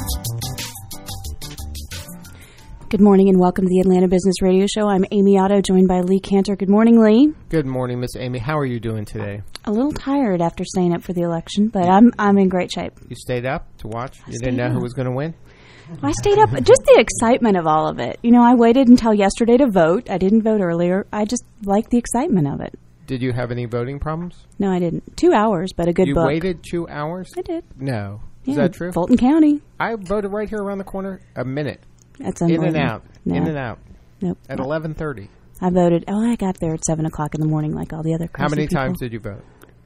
Good morning and welcome to the Atlanta Business Radio Show. I'm Amy Otto, joined by Lee Cantor. Good morning, Lee. Good morning, Miss Amy. How are you doing today? A little tired after staying up for the election, but I'm in great shape. You stayed up to watch? You didn't know who was going to win? I stayed up. Just the excitement of all of it. You know, I waited until yesterday to vote. I didn't vote earlier. I just like the excitement of it. Did you have any voting problems? No, I didn't. 2 hours, but a good book. You waited 2 hours? I did. No. Yeah, is that true? Fulton County. I voted right here around the corner. A minute. That's in unbelievable. and out. No. In and out. Nope. At 11:30. I voted. I got there at 7 o'clock in the morning like all the other crazy How many people. times did you vote?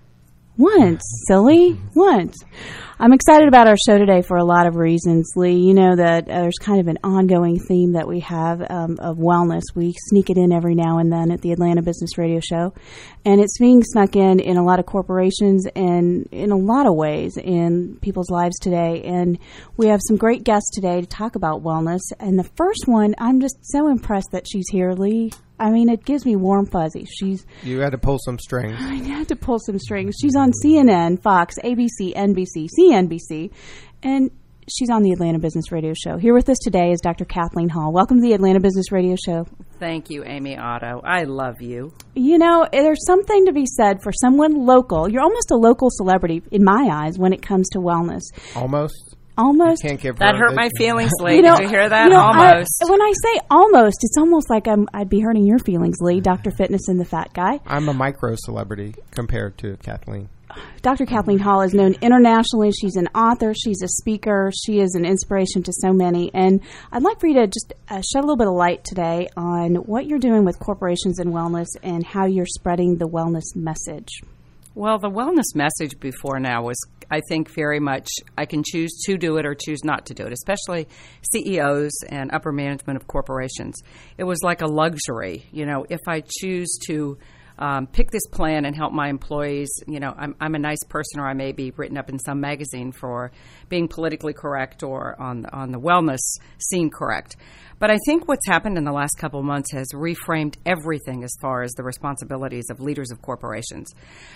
Once, silly. Once. I'm excited about our show today for a lot of reasons, Lee. You know that there's kind of an ongoing theme that we have of wellness. We sneak it in every now and then at the Atlanta Business Radio Show. And it's being snuck in a lot of corporations and in a lot of ways in people's lives today. And we have some great guests today to talk about wellness. And the first one, I'm just so impressed that she's here, Lee. I mean, it gives me warm fuzzies. You had to pull some strings. I had to pull some strings. She's on CNN, Fox, ABC, NBC, CNBC, and she's on the Atlanta Business Radio Show. Here with us today is Dr. Kathleen Hall. Welcome to the Atlanta Business Radio Show. Thank you, Amy Otto. I love you. You know, there's something to be said for someone local. You're almost a local celebrity, in my eyes, when it comes to wellness. Almost? Almost. You can't give that her hurt my feelings, Lee. Did you hear that? You know, almost. When I say almost, it's almost like I'd be hurting your feelings, Lee. Dr. Fitness and the Fat Guy. I'm a micro celebrity compared to Kathleen. Dr. Kathleen Hall is known internationally. She's an author. She's a speaker. She is an inspiration to so many. And I'd like for you to just shed a little bit of light today on what you're doing with corporations and wellness and how you're spreading the wellness message. Well, the wellness message before now was, I think, very much I can choose to do it or choose not to do it, especially CEOs and upper management of corporations. It was like a luxury. You know, if I choose to pick this plan and help my employees, you know, I'm a nice person, or I may be written up in some magazine for being politically correct or on the wellness scene correct. But I think what's happened in the last couple of months has reframed everything as far as the responsibilities of leaders of corporations.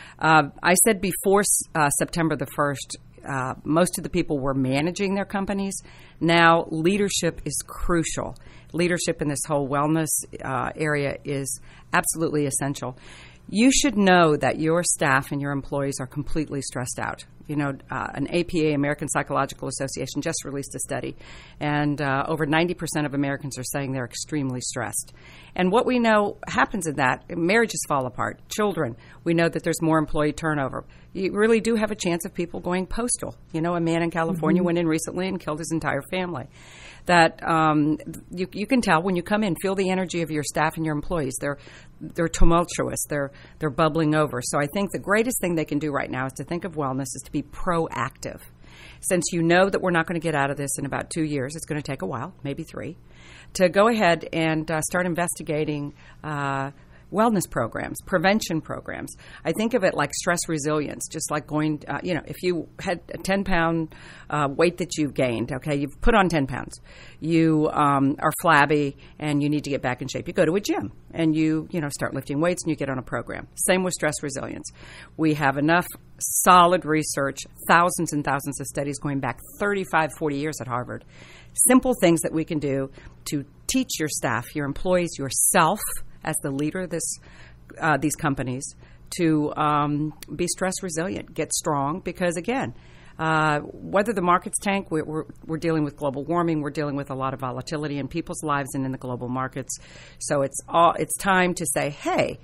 I said before September the 1st, most of the people were managing their companies. Now leadership is crucial. Leadership in this whole wellness area is absolutely essential. You should know that your staff and your employees are completely stressed out. You know, an APA, American Psychological Association, just released a study, and over 90% of Americans are saying they're extremely stressed. And what we know happens in that, marriages fall apart, children, we know that there's more employee turnover. You really do have a chance of people going postal. You know, a man in California went in recently and killed his entire family. That you can tell when you come in, feel the energy of your staff and your employees. They're tumultuous. They're bubbling over. So I think the greatest thing they can do right now is to think of wellness is to be proactive. Since you know that we're not going to get out of this in about 2 years, it's going to take a while, maybe 3, to go ahead and start investigating wellness programs, prevention programs. I think of it like stress resilience, just like going, if you had a 10-pound weight that you've gained, okay, you've put on 10 pounds, you are flabby and you need to get back in shape. You go to a gym and you start lifting weights and you get on a program. Same with stress resilience. We have enough solid research, thousands and thousands of studies going back 35, 40 years at Harvard. Simple things that we can do to teach your staff, your employees, yourself, as the leader of these companies, to be stress resilient, get strong, because again, whether the markets tank, we're dealing with global warming, we're dealing with a lot of volatility in people's lives and in the global markets. So it's time to say, hey,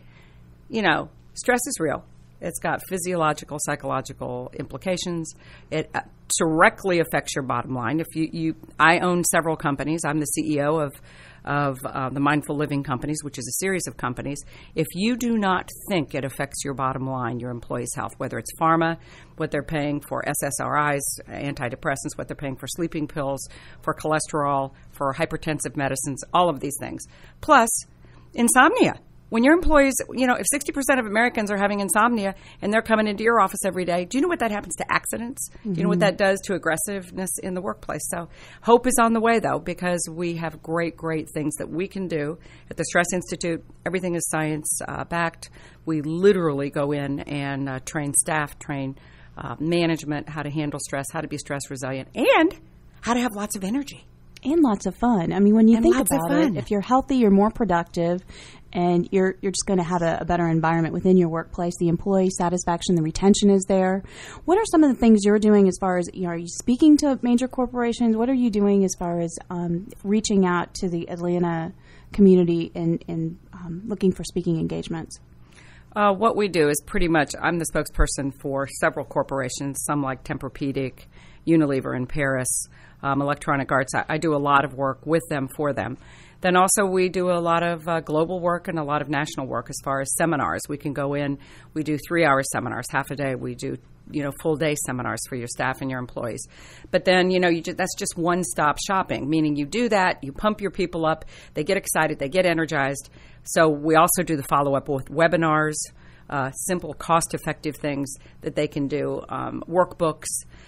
stress is real. It's got physiological, psychological implications. It directly affects your bottom line. I own several companies. I'm the CEO of the Mindful Living Companies, which is a series of companies. If you do not think it affects your bottom line, your employees' health, whether it's pharma, what they're paying for SSRIs, antidepressants, what they're paying for sleeping pills, for cholesterol, for hypertensive medicines, all of these things. Plus, insomnia. When your employees, if 60% of Americans are having insomnia and they're coming into your office every day, do you know what that happens to accidents? Mm-hmm. Do you know what that does to aggressiveness in the workplace? So hope is on the way, though, because we have great, great things that we can do. At the Stress Institute, everything is science-backed. We literally go in and train staff, train management, how to handle stress, how to be stress resilient. And how to have lots of energy. And lots of fun. I mean, when you And think lots of about fun. it, if you're healthy, you're more productive, and you're just going to have a better environment within your workplace. The employee satisfaction, the retention is there. What are some of the things you're doing as far as, are you speaking to major corporations? What are you doing as far as reaching out to the Atlanta community and looking for speaking engagements? What we do is pretty much, I'm the spokesperson for several corporations, some like Tempur-Pedic, Unilever in Paris, Electronic Arts. I do a lot of work with them, for them. Then also we do a lot of global work and a lot of national work as far as seminars. We can go in, we do 3-hour seminars, half a day. We do, full day seminars for your staff and your employees. But then, that's just one-stop shopping, meaning you do that, you pump your people up, they get excited, they get energized. So we also do the follow-up with webinars, simple, cost-effective things that they can do, workbooks.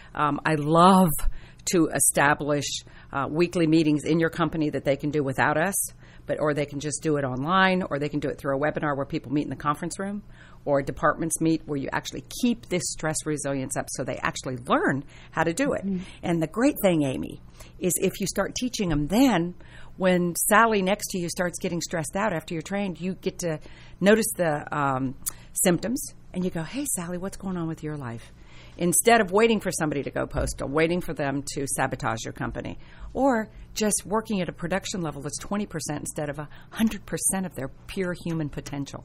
I love to establish weekly meetings in your company that they can do without us, or they can just do it online, or they can do it through a webinar where people meet in the conference room, or departments meet where you actually keep this stress resilience up so they actually learn how to do it. Mm-hmm. And the great thing, Amy, is if you start teaching them then, when Sally next to you starts getting stressed out after you're trained, you get to notice the symptoms, and you go, hey, Sally, what's going on with your life? Instead of waiting for somebody to go postal, waiting for them to sabotage your company, or just working at a production level that's 20% instead of 100% of their pure human potential.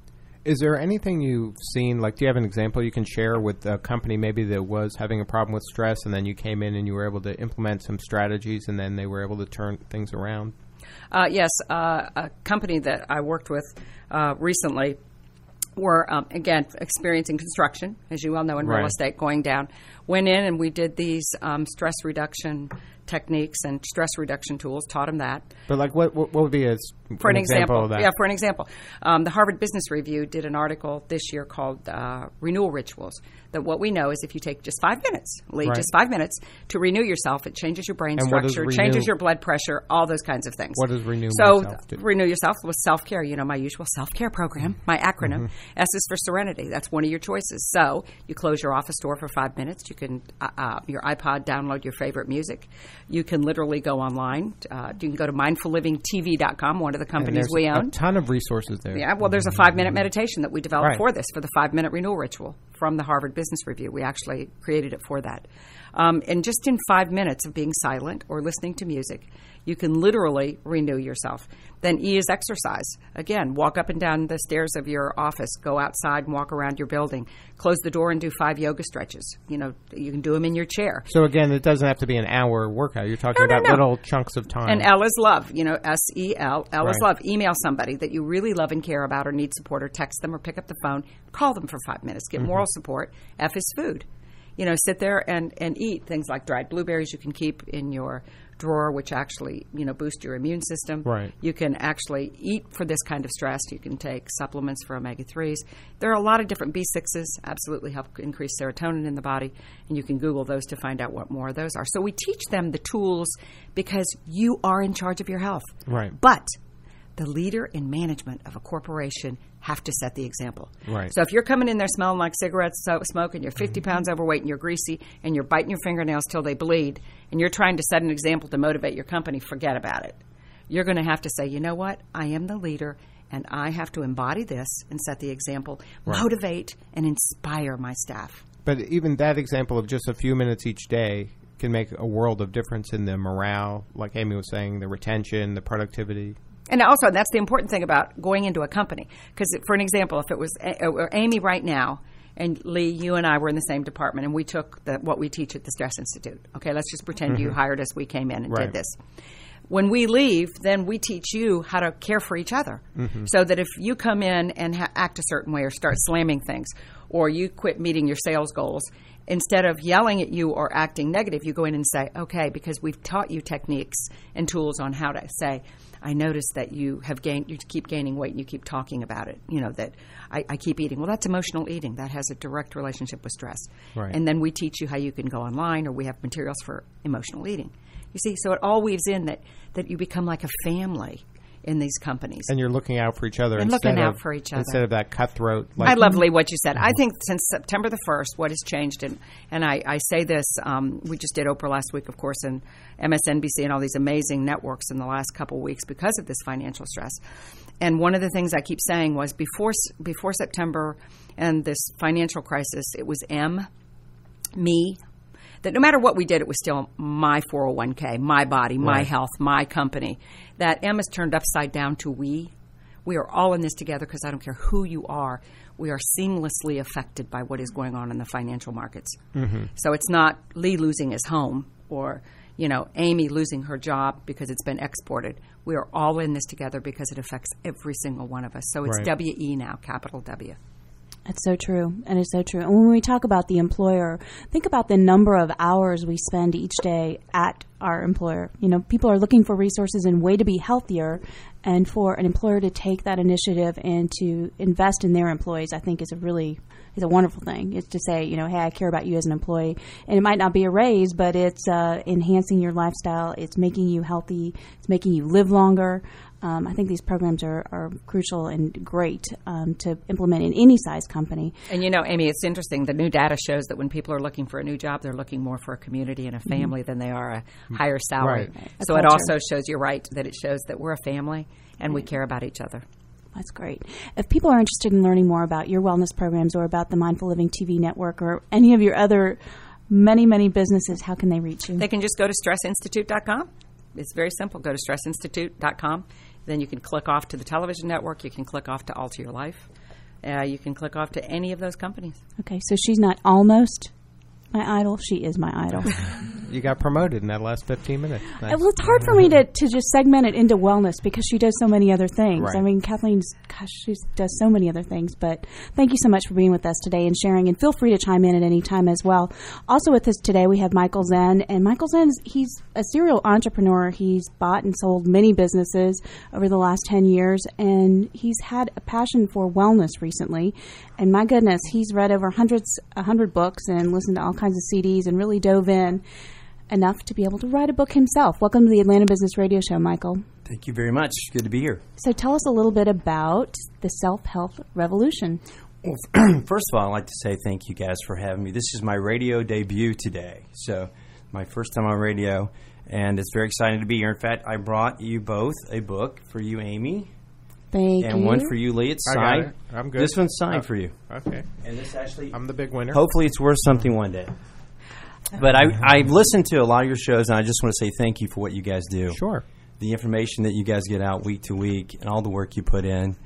Is there anything you've seen, do you have an example you can share with a company maybe that was having a problem with stress, and then you came in and you were able to implement some strategies, and then they were able to turn things around? Yes. A company that I worked with recently were, again, experiencing construction, as you well know, in real estate, going down. Went in and we did these stress reduction techniques and stress reduction tools, taught them that. But what would be an example of that? Yeah, for an example. The Harvard Business Review did an article this year called Renewal Rituals, that what we know is if you take just 5 minutes, just 5 minutes to renew yourself, it changes your brain structure, changes your blood pressure, all those kinds of things. What does Renew Yourself do? Renew Yourself was self-care, my usual self-care program, my acronym. Mm-hmm. S is for Serenity. That's one of your choices. So you close your office door for 5 minutes. You can, your iPod, download your favorite music. You can literally go online. You can go to mindfullivingtv.com, one of the companies we own. A ton of resources there. Yeah, well, there's a 5-minute meditation that we developed for this, for the 5-minute renewal ritual from the Harvard Business Review. We actually created it for that. And just in 5 minutes of being silent or listening to music, you can literally renew yourself. Then E is exercise. Again, walk up and down the stairs of your office, go outside and walk around your building, close the door and do 5 yoga stretches. You can do them in your chair. So again, it doesn't have to be an hour workout. You're talking about little chunks of time. And L is love, S-E-L. L is love. Email somebody that you really love and care about or need support, or text them or pick up the phone, call them for 5 minutes, get moral support. F is food. Sit there and eat things like dried blueberries you can keep in your drawer, which actually, boost your immune system. Right. You can actually eat for this kind of stress. You can take supplements for omega-3s. There are a lot of different B6s, absolutely help increase serotonin in the body, and you can Google those to find out what more of those are. So we teach them the tools because you are in charge of your health. Right. But the leader in management of a corporation have to set the example. Right. So if you're coming in there smelling like cigarette smoke and you're 50 pounds overweight and you're greasy and you're biting your fingernails till they bleed and you're trying to set an example to motivate your company, forget about it. You're going to have to say, you know what? I am the leader and I have to embody this and set the example, motivate and inspire my staff. But even that example of just a few minutes each day can make a world of difference in the morale, like Amy was saying, the retention, the productivity. And also, that's the important thing about going into a company. Because, for an example, if it was Amy right now, and Lee, you and I were in the same department, and we took what we teach at the Stress Institute. Okay, let's just pretend you hired us, we came in and did this. When we leave, then we teach you how to care for each other. So that if you come in and act a certain way or start slamming things, or you quit meeting your sales goals, instead of yelling at you or acting negative, you go in and say, okay, because we've taught you techniques and tools on how to say, I noticed that you keep gaining weight and you keep talking about it, that I keep eating. Well, that's emotional eating. That has a direct relationship with stress. Right. And then we teach you how you can go online, or we have materials for emotional eating. You see, so it all weaves in that you become like a family in these companies. And you're looking out for each other And looking out for each other. Instead of that cutthroat. I love, Lee, what you said. I think since September the 1st, what has changed, and I say this, we just did Oprah last week, of course, and MSNBC and all these amazing networks in the last couple of weeks because of this financial stress. And one of the things I keep saying was before September and this financial crisis, it was me, that no matter what we did, it was still my 401k, my body, my health, my company. That M is turned upside down to we. We are all in this together because I don't care who you are. We are seamlessly affected by what is going on in the financial markets. Mm-hmm. So it's not Lee losing his home or, Amy losing her job because it's been exported. We are all in this together because it affects every single one of us. So it's WE now, capital W. It's so true, and it's so true. And when we talk about the employer, think about the number of hours we spend each day at our employer. People are looking for resources and way to be healthier, and for an employer to take that initiative and to invest in their employees, I think is a wonderful thing. It's to say, hey, I care about you as an employee, and it might not be a raise, but it's enhancing your lifestyle. It's making you healthy. It's making you live longer. I think these programs are crucial and great to implement in any size company. And Amy, it's interesting. The new data shows that when people are looking for a new job, they're looking more for a community and a family than they are a higher salary. Right. So it also shows, you're right, that it shows that we're a family and we care about each other. That's great. If people are interested in learning more about your wellness programs or about the Mindful Living TV network or any of your other many, many businesses, how can they reach you? They can just go to stressinstitute.com. It's very simple. Go to stressinstitute.com. Then you can click off to the television network. You can click off to Alter Your Life. You can click off to any of those companies. Okay, so she's not almost my idol. She is my idol. You got promoted in that last 15 minutes. Nice. Well, it's hard for me to just segment it into wellness because she does so many other things. Right. I mean, Kathleen, she does so many other things. But thank you so much for being with us today and sharing. And feel free to chime in at any time as well. Also with us today, we have Michael Zen. And Michael Zen, he's a serial entrepreneur. He's bought and sold many businesses over the last 10 years. And he's had a passion for wellness recently. And my goodness, he's read over 100 books and listened to all kinds of CDs and really dove in enough to be able to write a book himself. Welcome to the Atlanta Business Radio Show, Michael. Thank you very much. Good to be here. So tell us a little bit about the self-help revolution. Well, first of all, I'd like to say thank you guys for having me. This is my radio debut today. So my first time on radio, and it's very exciting to be here. In fact, I brought you both a book for you, Amy. Thank you. And one for you, Lee. It's signed. I'm good. This one's signed for you. Okay. And this actually, I'm the big winner. hopefully it's worth something one day. But I've listened to a lot of your shows, and I just want to say thank you for what you guys do. Sure. The information that you guys get out week to week and all the work you put in.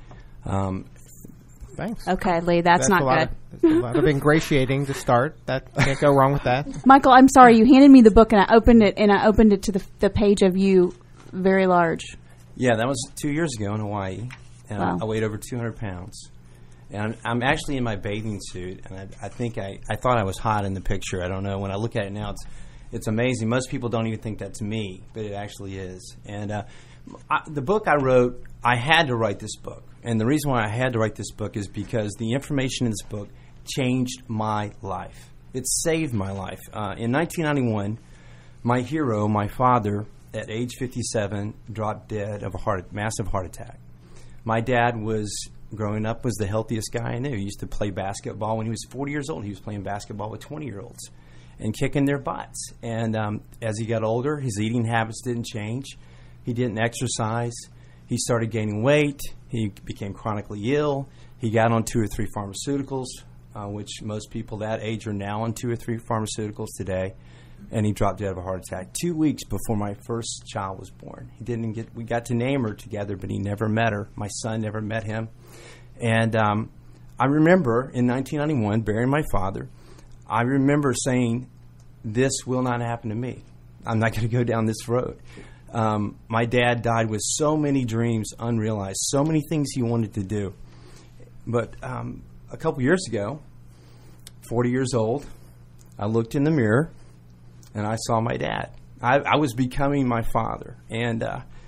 Thanks. Okay, Lee, that's not good. That's a lot of ingratiating to start. That can't go wrong with that. Michael, I'm sorry. You handed me the book, and I opened it to the page of you very large. Yeah, that was 2 years ago in Hawaii, and Wow. I weighed over 200 pounds. And I'm actually in my bathing suit, and I think I thought I was hot in the picture. I don't know. When I look at it now, it's amazing. Most people don't even think that's me, but it actually is. And the book I wrote, I had to write this book. And the reason why I had to write this book is because the information in this book changed my life. It saved my life. In 1991, my hero, my father, at age 57, dropped dead of a massive heart attack. My dad growing up, was the healthiest guy I knew. He used to play basketball. When he was 40 years old, he was playing basketball with 20-year-olds and kicking their butts. And as he got older, his eating habits didn't change. He didn't exercise. He started gaining weight. He became chronically ill. He got on 2 or 3 pharmaceuticals, which most people that age are now on 2 or 3 pharmaceuticals today. And he dropped dead of a heart attack 2 weeks before my first child was born. We got to name her together, but he never met her. My son never met him. And I remember in 1991, burying my father, I remember saying, this will not happen to me. I'm not going to go down this road. My dad died with so many dreams unrealized, so many things he wanted to do. But a couple years ago, 40 years old, I looked in the mirror and I saw my dad. I was becoming my father. And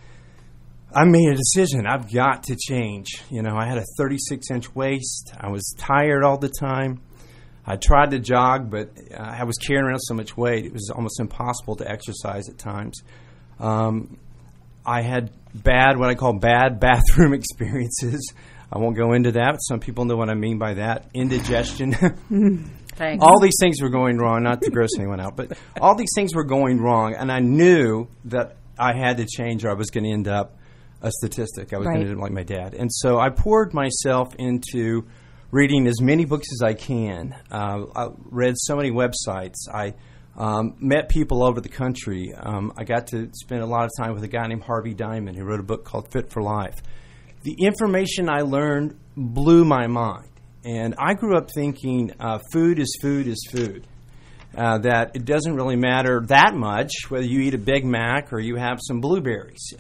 I made a decision. I've got to change. I had a 36-inch waist. I was tired all the time. I tried to jog, but I was carrying around so much weight, it was almost impossible to exercise at times. I had what I call bad bathroom experiences. I won't go into that. Some people know what I mean by that. Indigestion. Thanks. All these things were going wrong, not to gross anyone out, but all these things were going wrong, and I knew that I had to change or I was going to end up a statistic. I was going to end up like my dad. And so I poured myself into reading as many books as I can. I read so many websites. I met people all over the country. I got to spend a lot of time with a guy named Harvey Diamond who wrote a book called Fit for Life. The information I learned blew my mind. And I grew up thinking food is food is food. That it doesn't really matter that much whether you eat a Big Mac or you have some blueberries,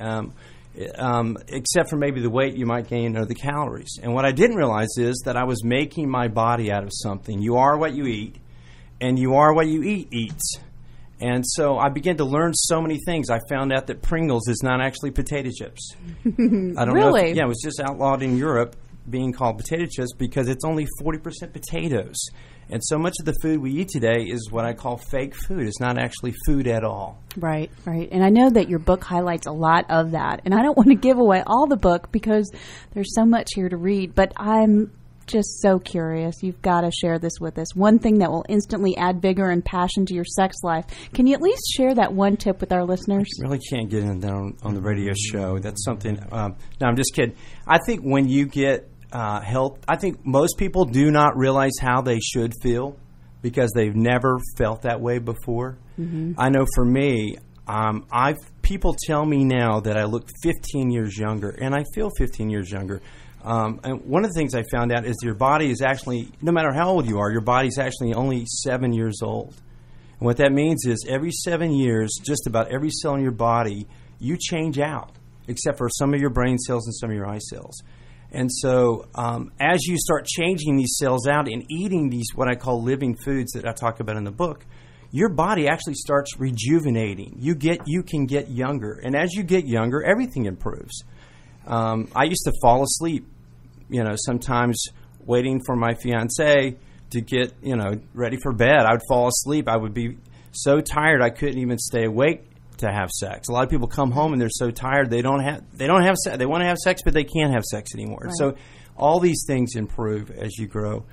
except for maybe the weight you might gain or the calories. And what I didn't realize is that I was making my body out of something. You are what you eat, and you are what you eat eats. And so I began to learn so many things. I found out that Pringles is not actually potato chips. I don't know. It was just outlawed in Europe, being called potato chips because it's only 40% potatoes. And so much of the food we eat today is what I call fake food. It's not actually food at all. Right, right. And I know that your book highlights a lot of that. And I don't want to give away all the book because there's so much here to read. But I'm just so curious. You've got to share this with us. One thing that will instantly add vigor and passion to your sex life. Can you at least share that one tip with our listeners? I really can't get into that on the radio show. That's something. No, I'm just kidding. I think when you get health, I think most people do not realize how they should feel because they've never felt that way before. Mm-hmm. I know for me, people tell me now that I look 15 years younger, and I feel 15 years younger. And one of the things I found out is your body is actually, no matter how old you are, your body's actually only 7 years old. And what that means is every 7 years, just about every cell in your body, you change out, except for some of your brain cells and some of your eye cells. And so as you start changing these cells out and eating these what I call living foods that I talk about in the book, your body actually starts rejuvenating. You can get younger. And as you get younger, everything improves. I used to fall asleep, sometimes waiting for my fiancée to get, ready for bed. I would fall asleep. I would be so tired I couldn't even stay awake to have sex. A lot of people come home and they're so tired they don't have sex. They want to have sex, but they can't have sex anymore. Right. So all these things improve as you grow.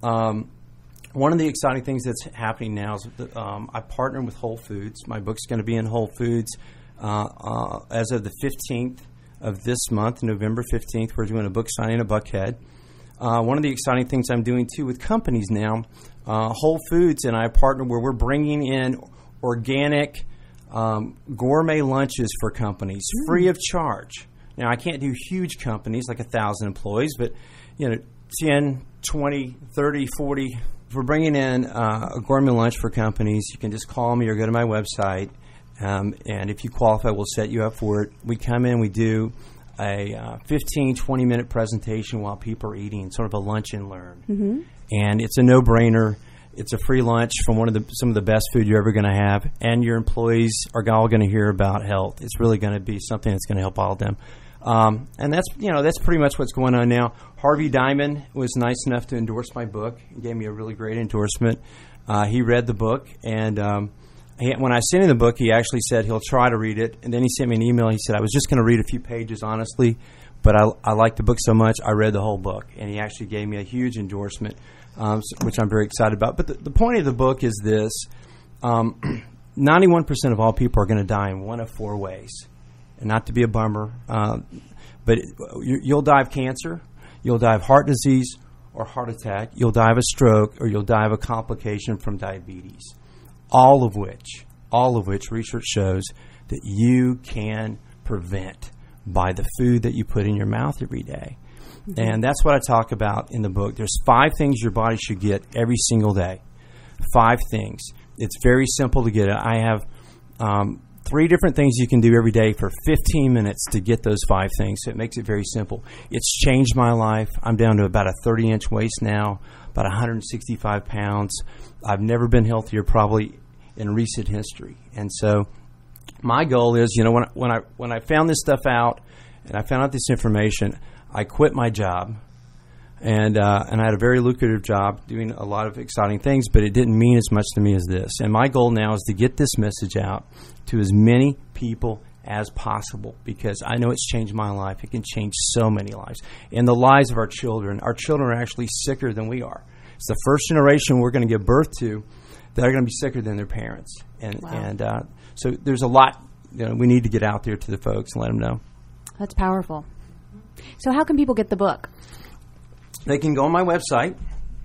One of the exciting things that's happening now is I partner with Whole Foods. My book's going to be in Whole Foods as of the 15th of this month, November 15th. We're doing a book signing in Buckhead. One of the exciting things I'm doing, too, with companies now, Whole Foods and I partner where we're bringing in organic gourmet lunches for companies free of charge. Now, I can't do huge companies like 1,000 employees, but 10, 20, 30, 40. If we're bringing in a gourmet lunch for companies, you can just call me or go to my website, and if you qualify, we'll set you up for it. We come in, we do a 15, 20-minute presentation while people are eating, sort of a lunch and learn. Mm-hmm. And it's a no-brainer. It's a free lunch from some of the best food you're ever going to have, and your employees are all going to hear about health. It's really going to be something that's going to help all of them. And that's pretty much what's going on now. Harvey Diamond was nice enough to endorse my book. He gave me a really great endorsement. He read the book, and when I sent him the book, he actually said he'll try to read it. And then he sent me an email. He said, I was just going to read a few pages, honestly, but I liked the book so much, I read the whole book. And he actually gave me a huge endorsement, which I'm very excited about. But the point of the book is this. 91% of all people are going to die in one of four ways. And not to be a bummer, but you'll die of cancer, you'll die of heart disease or heart attack, you'll die of a stroke, or you'll die of a complication from diabetes. All of which research shows that you can prevent by the food that you put in your mouth every day. Mm-hmm. And that's what I talk about in the book. There's 5 things your body should get every single day. 5 things. It's very simple to get it. I have 3 different things you can do every day for 15 minutes to get those 5 things. So it makes it very simple. It's changed my life. I'm down to about a 30-inch waist now, about 165 pounds. I've never been healthier probably in recent history. And so my goal is, when I found this stuff out and I found out this information, I quit my job. And I had a very lucrative job doing a lot of exciting things, but it didn't mean as much to me as this. And my goal now is to get this message out to as many people as possible, because I know it's changed my life. It can change so many lives. And the lives of our children. Our children are actually sicker than we are. It's the first generation we're going to give birth to that are going to be sicker than their parents. And so there's a lot we need to get out there to the folks and let them know. That's powerful. So how can people get the book? They can go on my website,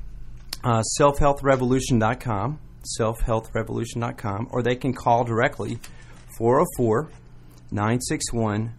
selfhealthrevolution.com, selfhealthrevolution.com, or they can call directly 404-961-5803,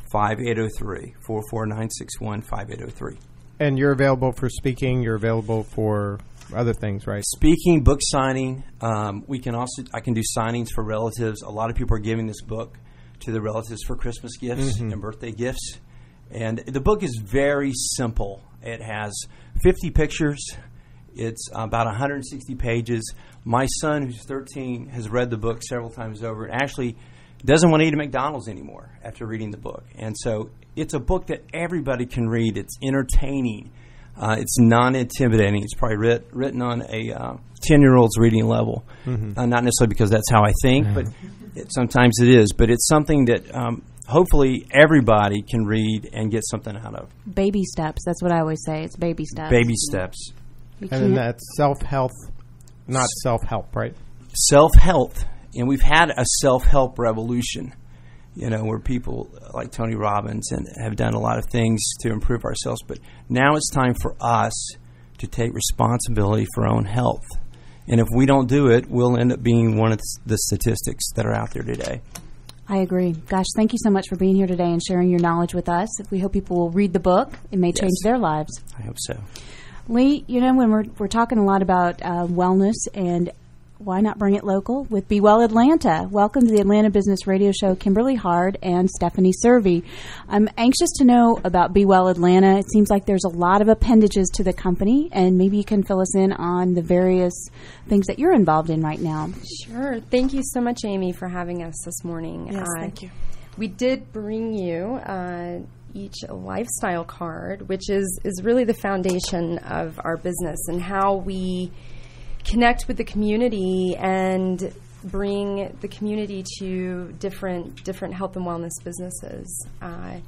404-961-5803. And you're available for speaking. You're available for other things, right? Speaking, book signing. I can do signings for relatives. A lot of people are giving this book to their relatives for Christmas gifts and birthday gifts. And the book is very simple. It has 50 pictures. It's about 160 pages. My son, who's 13, has read the book several times over and actually doesn't want to eat at McDonald's anymore after reading the book. And so it's a book that everybody can read. It's entertaining. It's non-intimidating. It's probably written on a 10-year-old's reading level. Not necessarily because that's how I think, but sometimes it is. But it's something that hopefully everybody can read and get something out of. Baby steps. That's what I always say. It's baby steps. Baby steps. And then that's self-health, not self-help, right? Self-health. And we've had a self-help revolution, where people like Tony Robbins and have done a lot of things to improve ourselves. But now it's time for us to take responsibility for our own health. And if we don't do it, we'll end up being one of the statistics that are out there today. I agree. Gosh, thank you so much for being here today and sharing your knowledge with us. We hope people will read the book. It may change their lives. I hope so. Lee, when we're talking a lot about wellness, and why not bring it local with Be Well Atlanta? Welcome to the Atlanta Business Radio Show, Kimberly Hard and Stephanie Servey. I'm anxious to know about Be Well Atlanta. It seems like there's a lot of appendages to the company, and maybe you can fill us in on the various things that you're involved in right now. Sure. Thank you so much, Amy, for having us this morning. Yes, thank you. We did bring you each a lifestyle card, which is really the foundation of our business and how we connect with the community and bring the community to different health and wellness businesses. And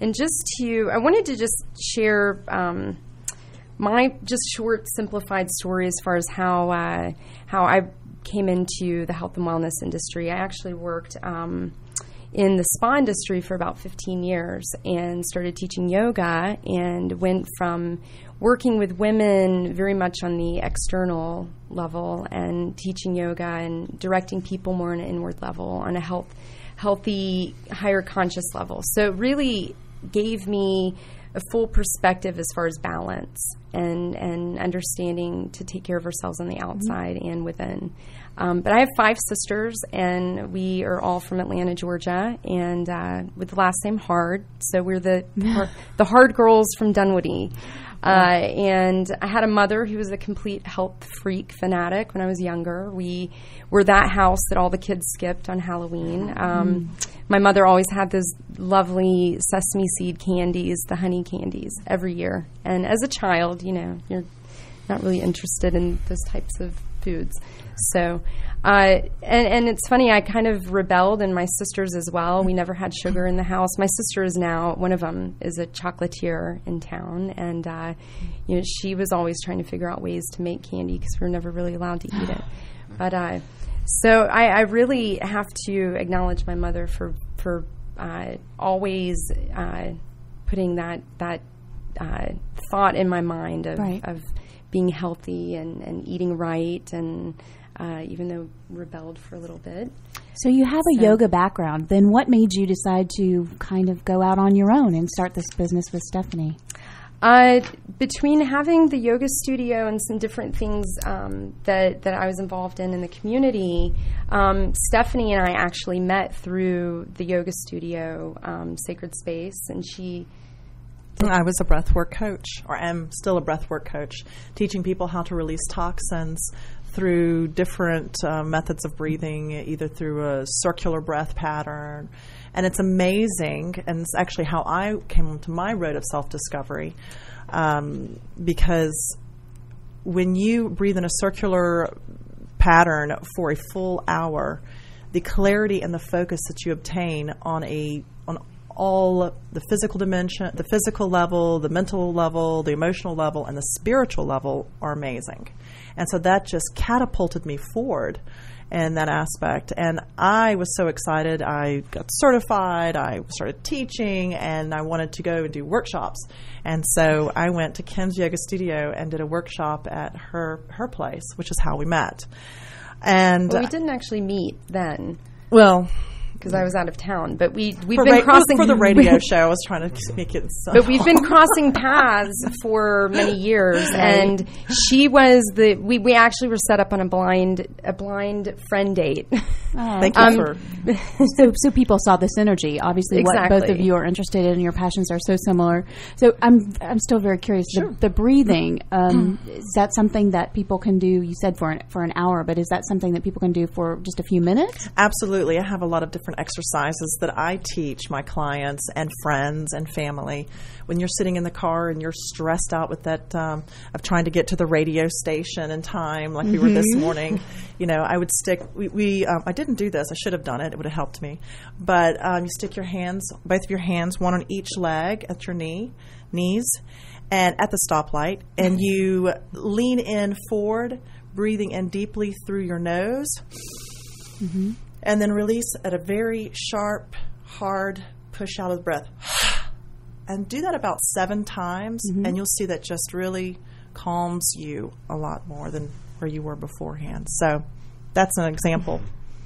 I wanted to just share my just short, simplified story as far as how I came into the health and wellness industry. I actually worked in the spa industry for about 15 years and started teaching yoga, and went from working with women very much on the external level and teaching yoga and directing people more on an inward level, on a healthy, higher conscious level. So it really gave me a full perspective as far as balance and understanding to take care of ourselves on the outside and within. But I have 5 sisters, and we are all from Atlanta, Georgia, and with the last name Hard. So we're the Hard girls from Dunwoody. And I had a mother who was a complete health freak fanatic when I was younger. We were that house that all the kids skipped on Halloween. My mother always had those lovely sesame seed candies, the honey candies, every year. And as a child, you're not really interested in those types of foods. So, and it's funny, I kind of rebelled, and my sisters as well. We never had sugar in the house. My sister is now, one of them is a chocolatier in town, and she was always trying to figure out ways to make candy because we were never really allowed to eat it. But so I really have to acknowledge my mother for always putting that thought in my mind of being healthy and eating right, and even though rebelled for a little bit. So you have a yoga background. Then what made you decide to kind of go out on your own and start this business with Stephanie? Between having the yoga studio and some different things that I was involved in the community, Stephanie and I actually met through the yoga studio, Sacred Space, and she... I was a breathwork coach, or am still a breathwork coach, teaching people how to release toxins through different methods of breathing, either through a circular breath pattern. And it's amazing, and it's actually how I came to my road of self-discovery, because when you breathe in a circular pattern for a full hour, the clarity and the focus that you obtain on all the physical dimension, the physical level, the mental level, the emotional level, and the spiritual level are amazing. And so that just catapulted me forward in that aspect. And I was so excited. I got certified. I started teaching, and I wanted to go and do workshops. And so I went to Kim's Yoga Studio and did a workshop at her place, which is how we met. And we didn't actually meet then. Well, because I was out of town, but we've been crossing for the radio show. I was trying to make it. But we've been crossing paths for many years, and she was we actually were set up on a blind friend date. Thank you for. So people saw the synergy. Obviously, exactly. What both of you are interested in, and your passions are so similar. So I'm still very curious. Sure. The breathing, is that something that people can do? You said for an hour, but is that something that people can do for just a few minutes? Absolutely. I have a lot of different exercises that I teach my clients and friends and family. When you're sitting in the car and you're stressed out with that of trying to get to the radio station in time, like we were this morning, I would stick. I didn't do this. I should have done it. It would have helped me. But you stick your hands, both of your hands, one on each leg at your knees, and at the stoplight, and you lean in forward, breathing in deeply through your nose. Mm-hmm. And then release at a very sharp, hard push out of the breath. And do that about 7 times, and you'll see that just really calms you a lot more than where you were beforehand. So that's an example.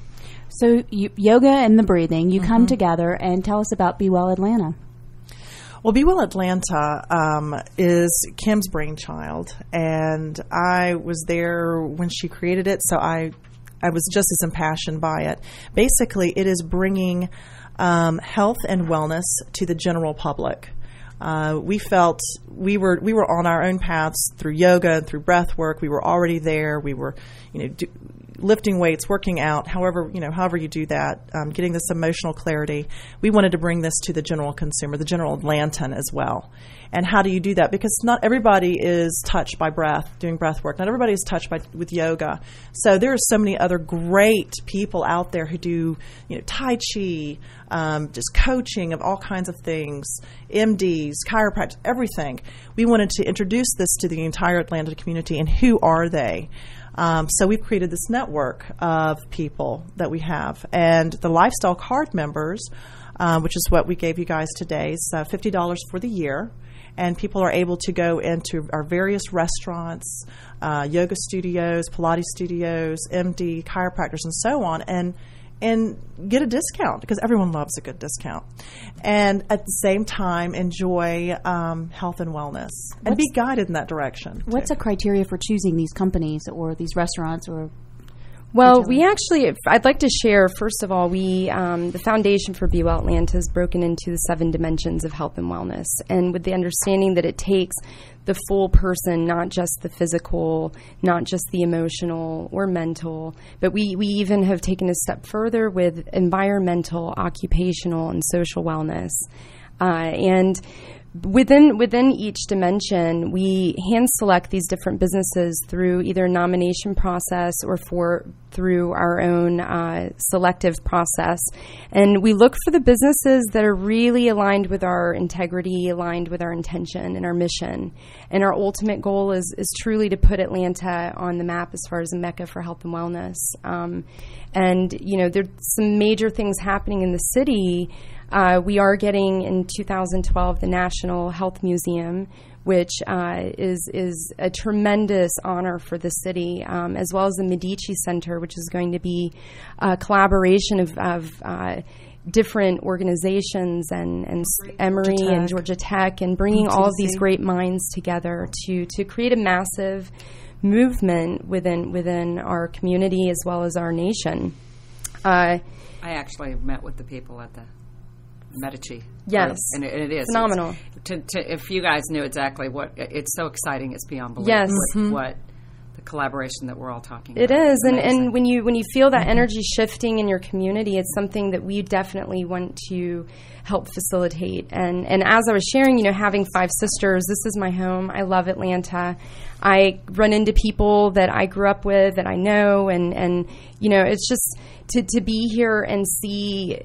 So yoga and the breathing, you come together, and tell us about Be Well Atlanta. Well, Be Well Atlanta is Kim's brainchild, and I was there when she created it, so I was just as impassioned by it. Basically, it is bringing health and wellness to the general public. We felt we were on our own paths through yoga and through breath work. We were already there. We were, lifting weights, working out, however you do that, getting this emotional clarity. We wanted to bring this to the general consumer, the general Atlantan as well. And how do you do that? Because not everybody is touched by doing breath work. Not everybody is touched with yoga. So there are so many other great people out there who do, Tai Chi, just coaching of all kinds of things, MDs, chiropractors, everything. We wanted to introduce this to the entire Atlanta community, and who are they? So we've created this network of people that we have. And the Lifestyle Card members, which is what we gave you guys today, is $50 for the year. And people are able to go into our various restaurants, yoga studios, Pilates studios, MD, chiropractors, and so on, and get a discount, because everyone loves a good discount. And at the same time, enjoy health and wellness and be guided in that direction. What's the criteria for choosing these companies or these restaurants or? Well, I'd like to share, first of all, the foundation for Be Well Atlanta is broken into the 7 dimensions of health and wellness. And with the understanding that it takes the full person, not just the physical, not just the emotional or mental, but we even have taken a step further with environmental, occupational, and social wellness. And within each dimension, we hand select these different businesses through either a nomination process or through our own selective process. And we look for the businesses that are really aligned with our integrity, aligned with our intention and our mission. And our ultimate goal is truly to put Atlanta on the map as far as a mecca for health and wellness. And there's some major things happening in the city. We are getting in 2012 the National Health Museum, which is a tremendous honor for the city, as well as the Medici Center, which is going to be a collaboration of different organizations and Emory and Georgia Tech, and bringing all of these great minds together to create a massive movement within our community as well as our nation. I actually met with the people at the Medici. Yes. And it is phenomenal. If you guys knew exactly what, it's so exciting, it's beyond belief. Yes. What the collaboration that we're all talking about. It is, and Amazing. when you feel that energy shifting in your community, it's something that we definitely want to help facilitate. And as I was sharing, having 5 sisters, this is my home. I love Atlanta. I run into people that I grew up with, that I know, and it's just to be here and see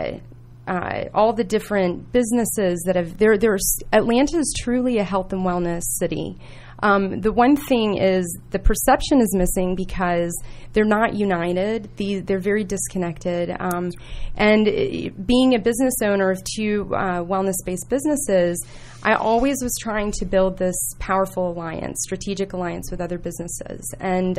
all the different businesses that have Atlanta is truly a health and wellness city. The one thing is the perception is missing because they're not united. They're very disconnected. And being a business owner of 2 wellness-based businesses, I always was trying to build this powerful alliance, strategic alliance with other businesses. And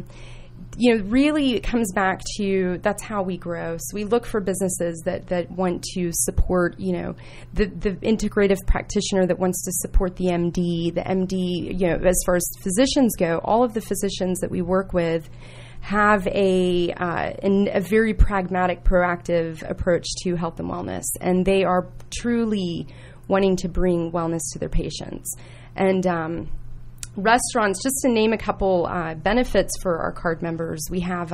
really it comes back to that's how we grow. So we look for businesses that want to support, the integrative practitioner that wants to support the MD. The MD, as far as physicians go, all of the physicians that we work with have a very pragmatic, proactive approach to health and wellness, and they are truly wanting to bring wellness to their patients. And restaurants, just to name a couple benefits for our card members, we have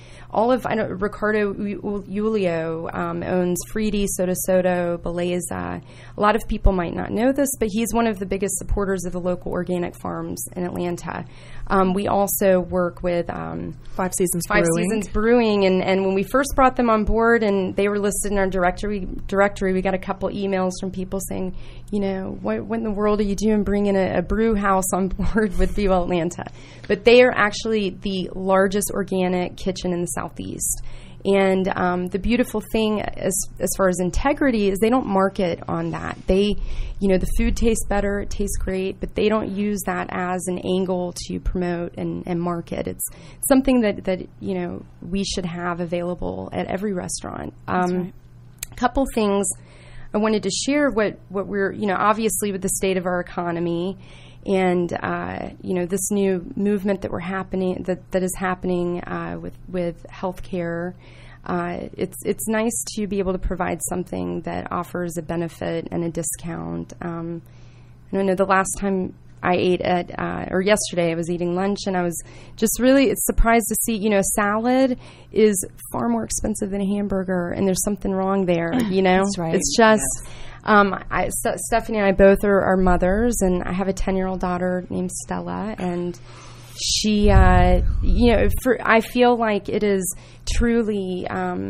Ricardo Julio owns Fridi, Soda Soto, Beleza. A lot of people might not know this, but he's one of the biggest supporters of the local organic farms in Atlanta. We also work with Five Seasons Brewing, and when we first brought them on board and they were listed in our directory, we got a couple emails from people saying, what in the world are you doing bringing a brew house on board with Be Well Atlanta? But they are actually the largest organic kitchen in the Southeast. And the beautiful thing as far as integrity is they don't market on that. They, the food tastes better, it tastes great, but they don't use that as an angle to promote and market. It's something that we should have available at every restaurant. Right. A couple things I wanted to share what we're, obviously with the state of our economy and, this new movement that that is happening with healthcare. It's nice to be able to provide something that offers a benefit and a discount. I don't know, the last time I ate or yesterday I was eating lunch and I was just really surprised to see, a salad is far more expensive than a hamburger and there's something wrong there, That's right. It's just... Stephanie and I both are mothers, and I have a 10-year-old daughter named Stella, and she, I feel like it is truly,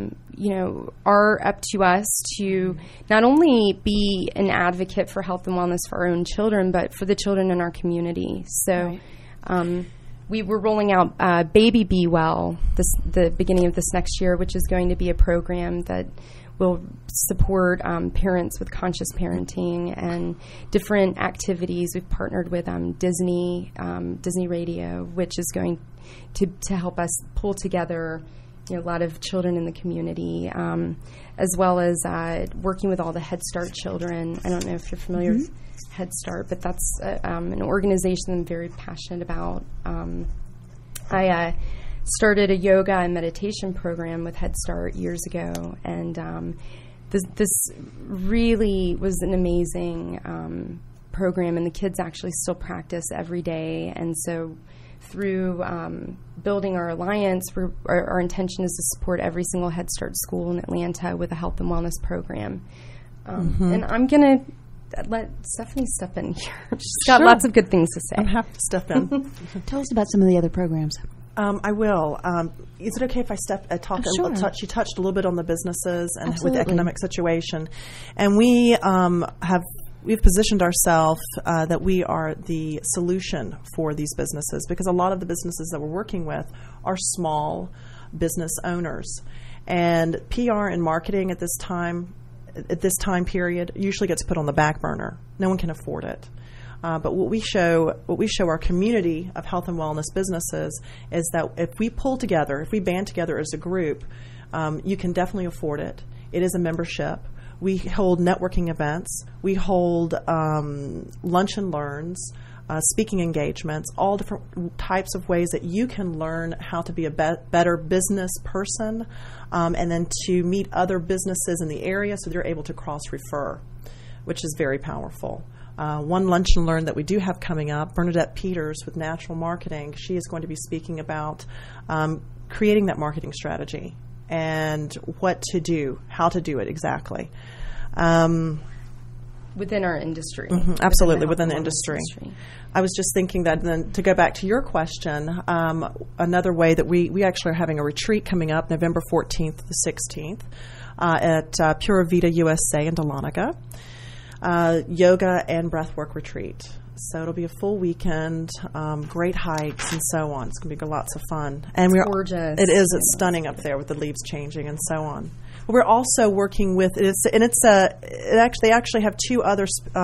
up to us to not only be an advocate for health and wellness for our own children, but for the children in our community. So, Right. we were rolling out Baby Be Well the beginning of this next year, which is going to be a program that will support parents with conscious parenting and different activities. We've partnered with Disney Radio, which is going to help us pull together a lot of children in the community, as well as working with all the Head Start children. I don't know if you're familiar with Head Start, but that's an organization I'm very passionate about. I started a yoga and meditation program with Head Start years ago, and this really was an amazing program, and the kids actually still practice every day. And so through building our alliance, our intention is to support every single Head Start school in Atlanta with a health and wellness program. And I'm going to let Stephanie step in here. She's got lots of good things to say. I'm happy to step in. Tell us about some of the other programs. I will. Is it okay if I talk? Sure. You touched a little bit on the businesses and Absolutely. with the economic situation, and we've positioned ourselves that we are the solution for these businesses, because a lot of the businesses that we're working with are small business owners, and PR and marketing at this time period usually gets put on the back burner. No one can afford it. But what we show our community of health and wellness businesses is that if we band together as a group, you can definitely afford it. It is a membership. We hold networking events. We hold lunch and learns, speaking engagements, all different types of ways that you can learn how to be a better business person, and then to meet other businesses in the area so they're able to cross-refer, which is very powerful. One lunch and learn that we do have coming up, Bernadette Peters with Natural Marketing. She is going to be speaking about creating that marketing strategy and what to do, how to do it exactly. Within our industry. Absolutely, within the industry. I was just thinking that then to go back to your question, another way that we actually are having a retreat coming up November 14th to the 16th at Pura Vida USA in Dahlonega. Yoga and breathwork retreat. So it'll be a full weekend, great hikes and so on. It's going to be lots of fun. And we're gorgeous. It is. It's stunning up there with the leaves changing and so on. But we're also working with they actually have two other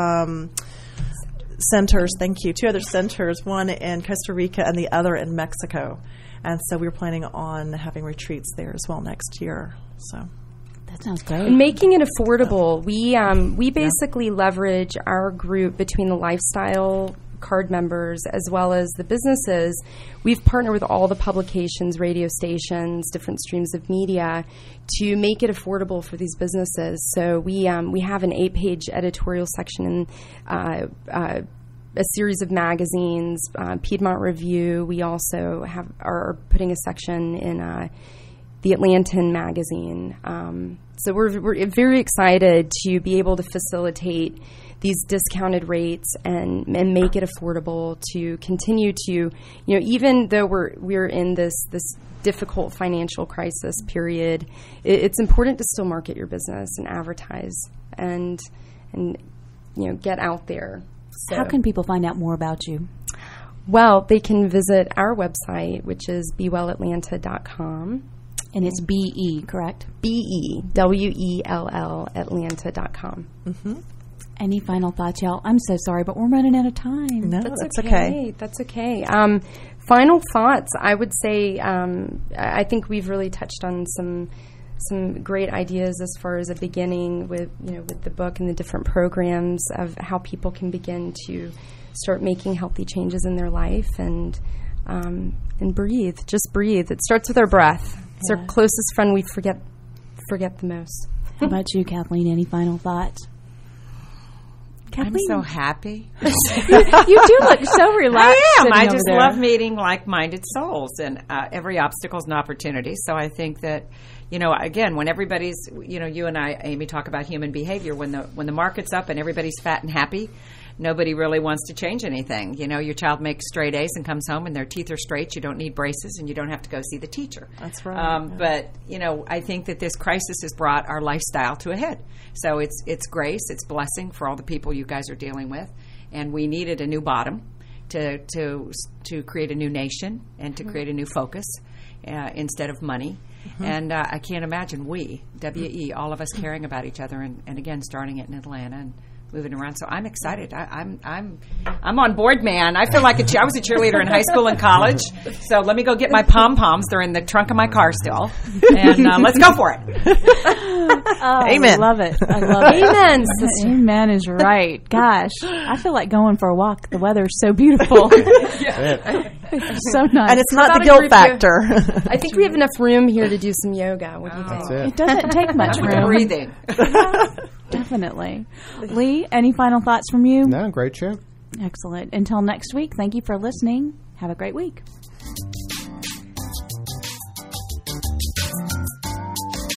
centers. Thank you. Two other centers. One in Costa Rica and the other in Mexico. And so we're planning on having retreats there as well next year. So. That sounds great. And making it affordable. We basically leverage our group between the lifestyle card members as well as the businesses. We've partnered with all the publications, radio stations, different streams of media to make it affordable for these businesses. So we have an 8-page editorial section in a series of magazines, Piedmont Review. We also are putting a section in the Atlantan magazine. So we're very excited to be able to facilitate these discounted rates and make it affordable to continue to, even though we're in this difficult financial crisis period, it's important to still market your business and advertise and get out there. So, how can people find out more about you? Well, they can visit our website, which is bewellatlanta.com. And it's BE, correct? BEWELL Atlanta.com. Mm-hmm. Any final thoughts, y'all? I'm so sorry, but we're running out of time. No, that's okay. That's okay. Final thoughts, I would say, I think we've really touched on some great ideas as far as a beginning with the book and the different programs of how people can begin to start making healthy changes in their life and breathe. Just breathe. It starts with our breath. It's our closest friend we forget the most. How about you, Kathleen? Any final thoughts? Kathleen? I'm so happy. You do look so relaxed. I am. I over just there. love meeting like-minded souls, and every obstacle is an opportunity. So I think that, again, when everybody's, you and I, Amy, talk about human behavior. When the market's up and everybody's fat and happy, nobody really wants to change anything. Your child makes straight A's and comes home and their teeth are straight. You don't need braces and you don't have to go see the teacher. That's right. But, I think that this crisis has brought our lifestyle to a head. So it's grace, it's blessing for all the people you guys are dealing with. And we needed a new bottom to create a new nation and to create a new focus instead of money. Mm-hmm. And I can't imagine WE, all of us caring about each other and again, starting it in Atlanta and moving around. So I'm excited. I'm on board, man. I feel like I was a cheerleader in high school and college. So let me go get my pom-poms. They're in the trunk of my car still. And let's go for it. Amen. I love it. I love it. Amen. Amen is right. Gosh, I feel like going for a walk. The weather's so beautiful. It's so nice. And it's not the guilt factor. I think we have enough room here to do some yoga. What do you think? It doesn't take much room. Breathing. Definitely. Lee, any final thoughts from you? No, great show. Excellent. Until next week, thank you for listening. Have a great week.